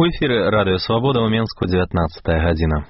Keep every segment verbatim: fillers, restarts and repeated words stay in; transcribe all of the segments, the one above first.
У эфіры Радыё Свабода ў Менску, дзевятнаццатая гадзіна.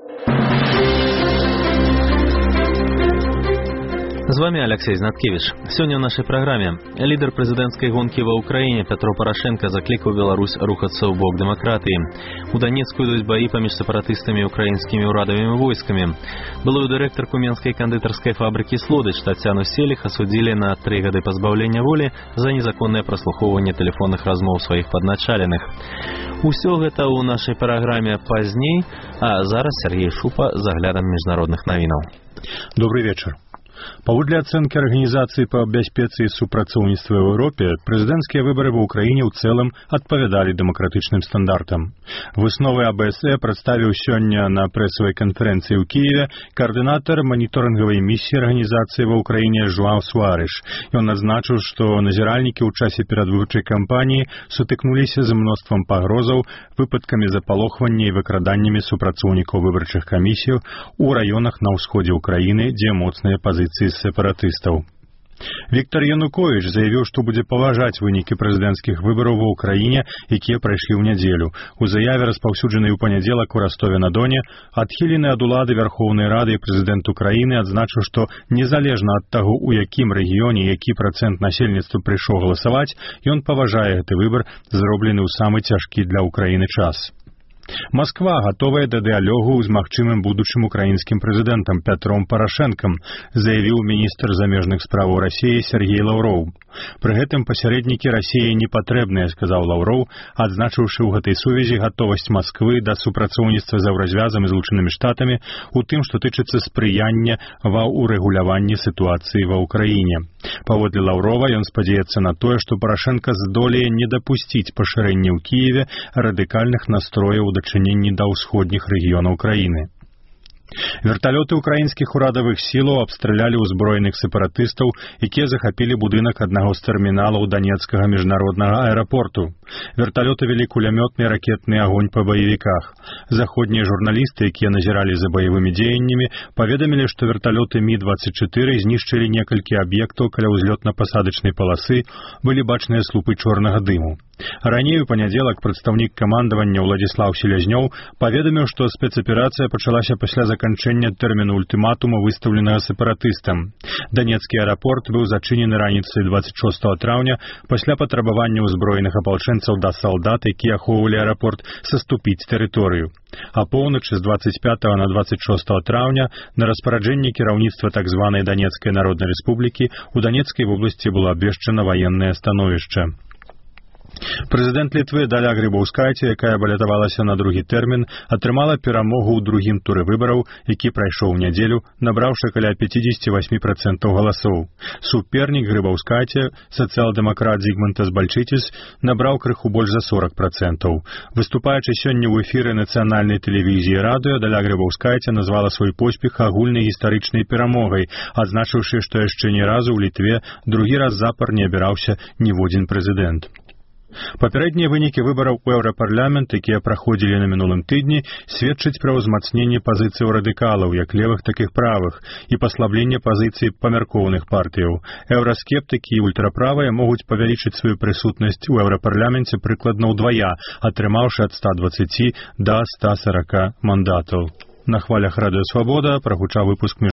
З вами Алексей Знаткевич. Сёння ў нашай праграме лідар прэзідэнцкай гонкі ва ўкраіне Пятро Парашенко заклікаў Беларусь рухацца ў бок дэмакратыі. У Данецку ідуць баі паміж сепаратыстамі і украінскімі ўрадавымі войскамі. Былую дырэктарку менскай кандытарскай фабрыкі «Слодыч» Тацяну Селіх асудзілі на тры гады пазбаўлення волі за незаконнае праслухоўванне тэлефонных размоў сваіх падначаленых. Усё гэта ў нашай праграме пазней, а зараз Сергей Шупа з аглядам міжнародных навінаў. Добрый вечер. Паводле ацэнкі Арганізацыі па бяспецы і супрацоўніцтве ў Еўропе, прэзідэнцкія выбары ва ўкраіне ў цэлым адпавядалі дэмакратычным стандартам. Высновы А Б С Э прадставіў сёння на прэсавай канферэнцыі ў Кіеве каардынатар маніторынгавай місіі арганізацыі ва ўкраіне Жуаў Суарыш. Ён адзначыў, што назіральнікі ў часе перадвыбарчай кампаніі сутыкнуліся з мноствам пагрозаў, выпадкамі запалохвання і выкраданнямі супрацоўнікаў выбарчых камісій у раёнах на ўсходзе ўкраіны, дзе моцныя пазіцыі сепаратыстаў. Віктор Януковіч заявіў, што будзе паважаць вынікі прэзідэнцкіх выбараў ва ўкраіне, якія прайшлі ў нядзелю. У заяве, распаўсюджанай у панядзелак у Ростове-на-Доне, адхілены ад улады Вярхоўнай Рады і прэзідэнт Украіны адзначыў, што незалежна ад таго, у якім рэгіёне які працэнт насельніцтва прыйшоў галасаваць, ён паважае гэты выбар, зроблены ў самы цяжкі для ўкраіны час. Масква гатовая да дыялогу з магчымым будучым украінскім прэзідэнтам Пятром Парашэнкам, заявіў міністр замежных справаў Расіі Сергей Лаўроў. Пры гэтым пасярэднікі Расіі не патрэбныя, сказаў Лаўроў, адзначыўшы ў гэтай сувязі гатовасць Масквы да супрацоўніцтва з Еўразвязам і Злучанымі Штатамі у тым, што тычыцца спрыяння ва ўрэгуляванні сітуацыі ва ўкраіне. Паводле Лаўрова ён спадзяецца на тое, што Парашэнка здолее не дапусціць пашырэння ў Кіеве радыкальных настрояў у дачыненні да ўсходніх рэгіёнаў краіны. Верталёты украінскіх урадавых сілаў абстралялі ўзброеных сепаратыстаў, якія захапілі будынак аднаго з тэрміналаў Данецкага міжнароднага аэрапорту. Верталёты вялі кулямётны і ракетны агонь па баевіках. Заходнія журналісты, якія назіралі за баявымі дзеяннямі, паведамілі, што верталёты Мі дваццаць чатыры знішчылі некалькі аб'ектаў каля ўзлётна-пасадачнай паласы, былі бачныя слупы чорнага дыму. Раней у панядзелак прадстаўнік камандавання Уладзіслаў Селязнёў паведаміў, што спецаперацыя пачалася пасля заканчэння тэрміну ультыматума, выстаўленага сепаратыстам. Данецкі аэрапорт быў зачынены раніцай дваццаць шостага траўня пасля патрабавання ўзброеных апалчэнцаў да салдат, якія ахоўвалі аэрапорт, саступіць тэрыторыю. А поўначы з дваццаць пятага на дваццаць шостага траўня на распараджэнні кіраўніцтва так званай Данецкай народнай рэспублікі у Данецкай вобласці было абвешчана ваеннае становішча. Прэзідэнт Літвы Даля Грыбаўскайце, якая балятавалася на другі тэрмін, атрымала перамогу ў другім туры выбараў, які прайшоў у нядзелю, набраўшы каля пяцьдзесят восемь процентаў галасоў. Супернік Грыбаўскайце, сацыял-дэмакрат Зігмантас Бальчыціс, набраў крыху больш за сорок процентаў. Выступаючы сёння ў эфіры нацыянальнай тэлевізіі Радыё, Даля Грыбаўскайце назвала свой поспех агульнай гістарычнай перамогай, адзначыўшы, што яшчэ ні разу ў Літве другі раз запар не абіраўся ніводзін прэзідэнт. Папярэднія вынікі выбараў у Еўрапарламент, якія праходзілі на мінулым тыдні, сведчаць пра ўзмацненне пазіцыяў радыкалаў, як левых, так і правых, і паслабленне пазіцый памяркоўных партыяў. Еўраскептыкі і ультраправыя могуць павялічыць сваю прысутнасць у Еўрапарляменце прыкладна ўдвая, атрымаўшы ад ста дваццаці да ста сорока мандатаў. На хвалях Радыё Свабода прагучаў выпуск